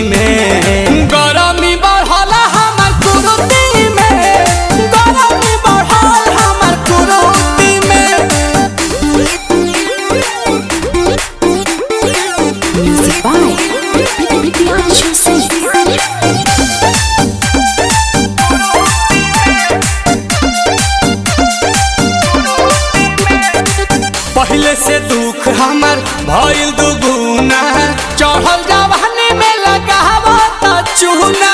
में गरमी बढ़ल हमर कुरुती में, गरमी बढ़ल हमर कुरुती में। Music by Priyanshu Singh. पहले से दुख हमर भइल दुगुना, चढ़ल जवानी में लगावो त चूना।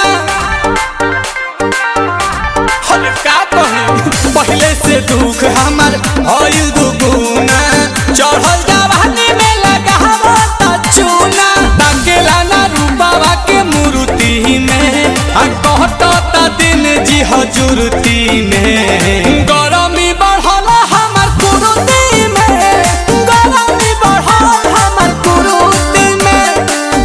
का कही पहले से दुख हमर भइल दुगुना, चढ़ल जवानी में लगावो त चूना। ताकेला ना रूपावा के मूर्ति में, आ कहत त दिन जी हजूरती में। गरमी बढ़ल हमर कुरुती में, गरमी बढ़ल हमर कुरुती में।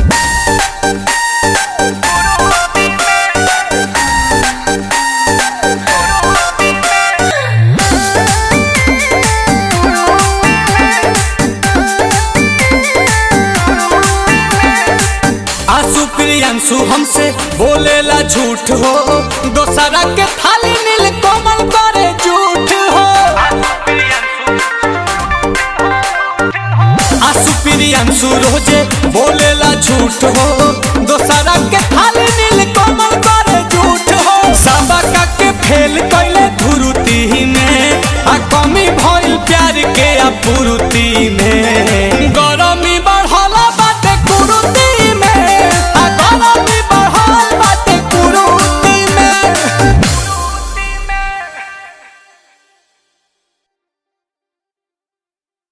आंसू प्रियांशु हमसे बोलेला झूठ हो, दोसरा के थाली नील कोमल करे झूठ हो। आंसू प्रियांशु रोजे बोलेला झूठ हो, दोसरा के थाली नील